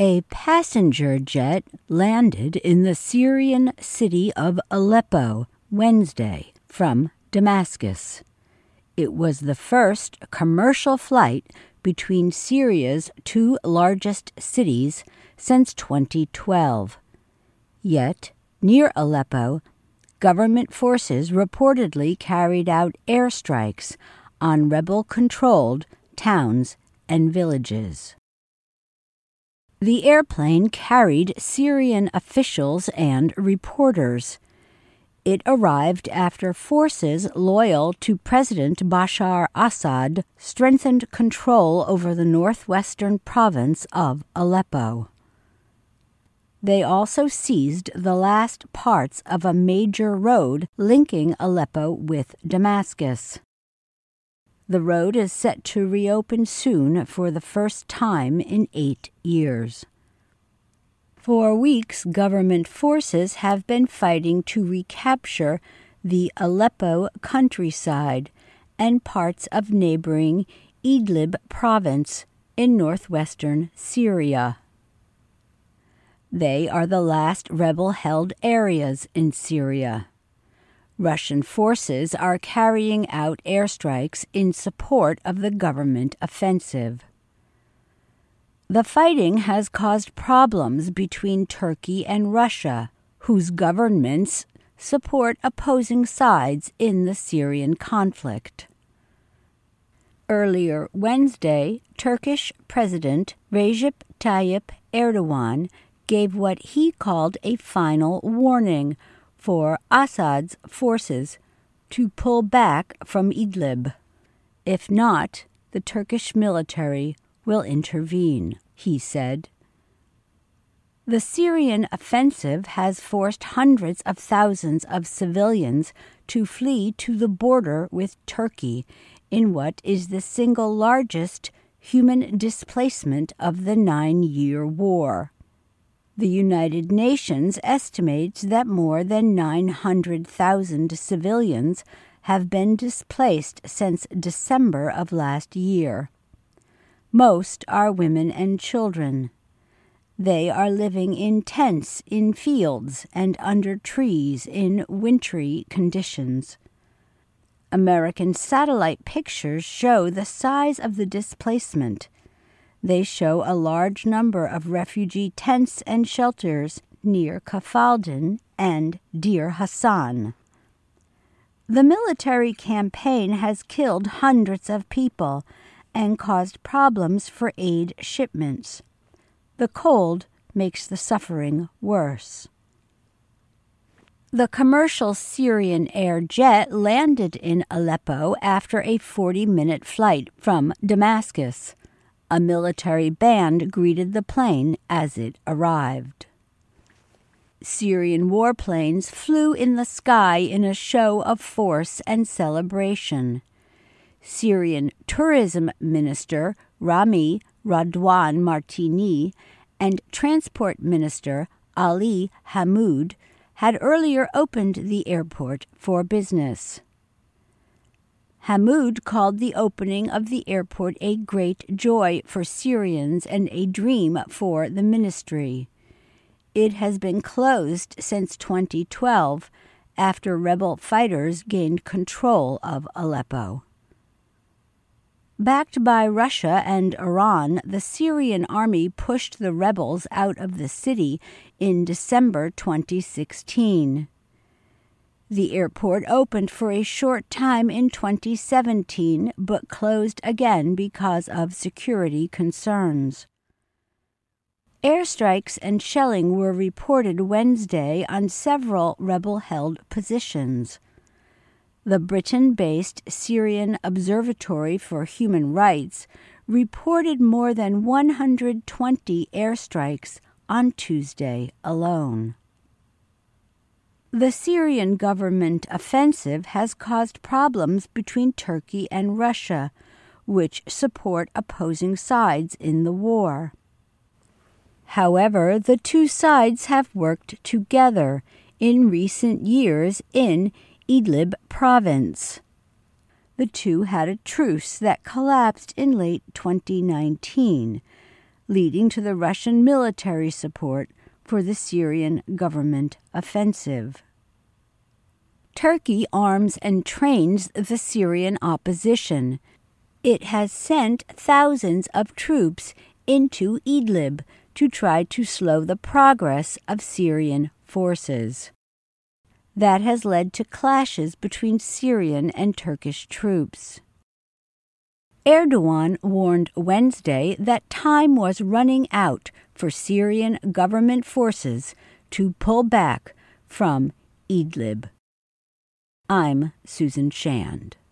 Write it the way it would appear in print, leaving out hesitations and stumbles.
A passenger jet landed in the Syrian city of Aleppo Wednesday from Damascus. It was the first commercial flight between Syria's two largest cities since 2012. Yet, near Aleppo, government forces reportedly carried out airstrikes on rebel-controlled towns and villages. The airplane carried Syrian officials and reporters. It arrived after forces loyal to President Bashar Assad strengthened control over the northwestern province of Aleppo. They also seized the last parts of a major road linking Aleppo with Damascus. The road is set to reopen soon for the first time in 8 years. For weeks, government forces have been fighting to recapture the Aleppo countryside and parts of neighboring Idlib province in northwestern Syria. They are the last rebel-held areas in Syria. Russian forces are carrying out airstrikes in support of the government offensive. The fighting has caused problems between Turkey and Russia, whose governments support opposing sides in the Syrian conflict. Earlier Wednesday, Turkish President Recep Tayyip Erdogan gave what he called a final warning for Assad's forces to pull back from Idlib. If not, the Turkish military will intervene, he said. The Syrian offensive has forced hundreds of thousands of civilians to flee to the border with Turkey in what is the single largest human displacement of the 9-year war. The United Nations estimates that more than 900,000 civilians have been displaced since December of last year. Most are women and children. They are living in tents in fields and under trees in wintry conditions. American satellite pictures show the size of the displacement. They show a large number of refugee tents and shelters near Kafaldan and Deir Hassan. The military campaign has killed hundreds of people and caused problems for aid shipments. The cold makes the suffering worse. The commercial Syrian air jet landed in Aleppo after a 40-minute flight from Damascus. A military band greeted the plane as it arrived. Syrian warplanes flew in the sky in a show of force and celebration. Syrian Tourism Minister Rami Radwan Martini and Transport Minister Ali Hamoud had earlier opened the airport for business. Hamoud called the opening of the airport a great joy for Syrians and a dream for the ministry. It has been closed since 2012 after rebel fighters gained control of Aleppo. Backed by Russia and Iran, the Syrian army pushed the rebels out of the city in December 2016. The airport opened for a short time in 2017, but closed again because of security concerns. Airstrikes and shelling were reported Wednesday on several rebel-held positions. The Britain-based Syrian Observatory for Human Rights reported more than 120 airstrikes on Tuesday alone. The Syrian government offensive has caused problems between Turkey and Russia, which support opposing sides in the war. However, the two sides have worked together in recent years in Idlib province. The two had a truce that collapsed in late 2019, leading to the Russian military support for the Syrian government offensive. Turkey arms and trains the Syrian opposition. It has sent thousands of troops into Idlib to try to slow the progress of Syrian forces. That has led to clashes between Syrian and Turkish troops. Erdogan warned Wednesday that time was running out for Syrian government forces to pull back from Idlib. I'm Susan Shand.